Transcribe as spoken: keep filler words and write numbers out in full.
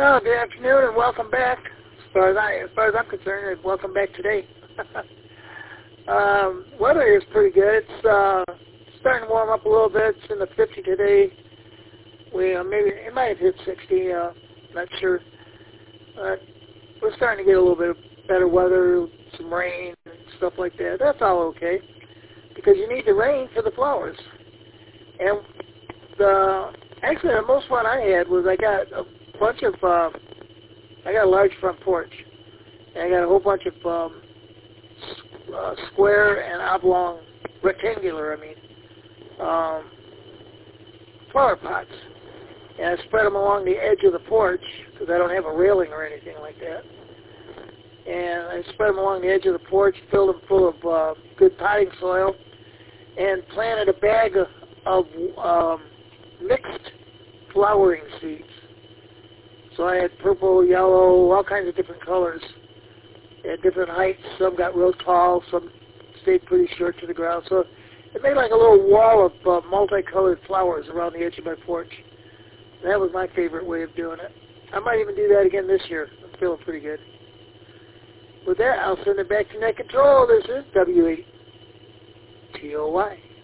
Well, good afternoon and welcome back. As far as, I, as far as I'm concerned, welcome back today. um, weather is pretty good. It's uh, starting to warm up a little bit. It's in the fifty today. We uh, maybe it might have hit sixty. Uh, not sure. Uh, we're starting to get a little bit of better weather, some rain and stuff like that. That's all okay because you need the rain for the flowers. And the actually the most fun I had was I got a bunch of. Uh, I got a large front porch, and I got a whole bunch of um, uh, square and oblong, rectangular, I mean, um, flower pots. And I spread them along the edge of the porch because I don't have a railing or anything like that. And I spread them along the edge of the porch, filled them full of uh, good potting soil, and planted a bag of, of um, mixed flowering seeds. So I had purple, yellow, all kinds of different colors at different heights. Some got real tall, some stayed pretty short to the ground. So it made like a little wall of uh, multicolored flowers around the edge of my porch. That was my favorite way of doing it. I might even do that again this year. I'm feeling pretty good. With that, I'll send it back to Net Control. This is W eight T O Y.